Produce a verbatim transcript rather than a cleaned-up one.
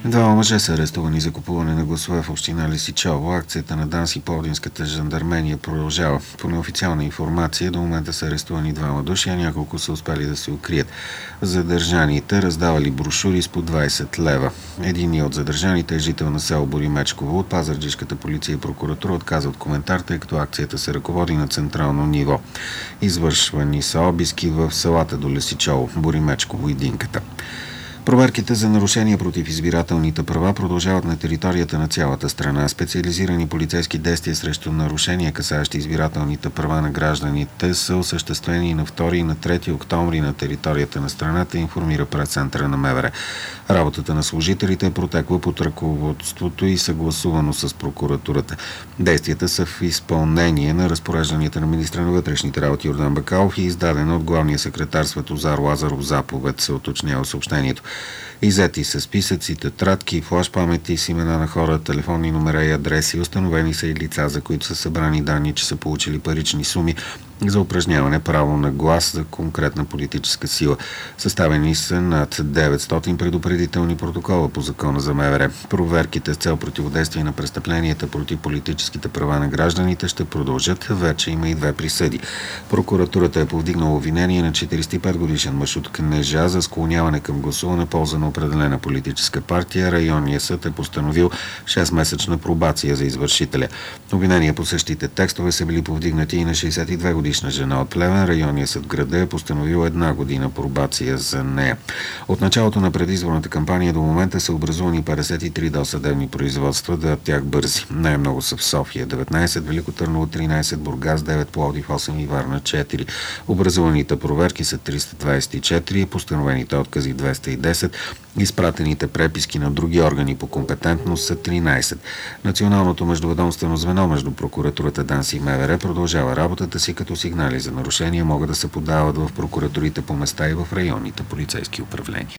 Двама мъже са арестувани за купуване на гласове в община Лесичово. Акцията на ДАНС и Пловдивската жандармерия продължава. По неофициална информация до момента са арестувани двама души, а няколко са успели да се укрият. Задържаните раздавали брошури с по двайсет лева. Единият от задържаните е жител на село Боримечково. От пазарджишката полиция и прокуратура отказват коментар, тъй като акцията се ръководи на централно ниво. Извършвани са обиски в селата до Лесичово, Боримечково и Динката. Проверките за нарушения против избирателните права продължават на територията на цялата страна. Специализирани полицейски действия срещу нарушения, касаещи избирателните права на гражданите, са осъществени на втори и на трети октомври на територията на страната, информира пресцентъра на МВР. Работата на служителите е протекла под ръководството и съгласувано с прокуратурата. Действията са в изпълнение на разпорежданията на министра на вътрешните работи Йордан Бакалов и издадена от главния секретар Светозар Лазаров заповед, се уточнява съобщението. Иззети са списъци, тетрадки, флаш памети с имена на хора, телефонни номера и адреси. Установени са и лица, за които са събрани данни, че са получили парични суми за упражняване право на глас за конкретна политическа сила. Съставени са над деветстотин предупредителни протокола по закона за МВР. Проверките с цел противодействие на престъпленията против политическите права на гражданите ще продължат. Вече има и две присъди. Прокуратурата е повдигнала обвинение на четирийсет и пет годишен мъж от Кнежа за склоняване към гласуване полза на определена политическа партия. Районният съд е постановил шестмесечна пробация за извършителя. Обвинения по същите текстове са били повдигнати и на шейсет и две годишна жена от Плевен. Районният съд в града е постановил една година пробация за нея. От началото на предизборната кампания до момента са образувани петдесет и три досъдебни производства, да от тях бързи. Най-много са в София деветнайсет, Велико Търново тринайсет, Бургас девет, Пловдив осем и Варна четири. Образуваните проверки са триста двайсет и четири, постановените откази двеста и десет, изпратените преписки на други органи по компетентност са тринайсет. Националното междуведомствено звено между прокуратурата, ДАНС и МВР продължава работата си, като сигнали за нарушения могат да се подават в прокуратурите по места и в районните полицейски управления.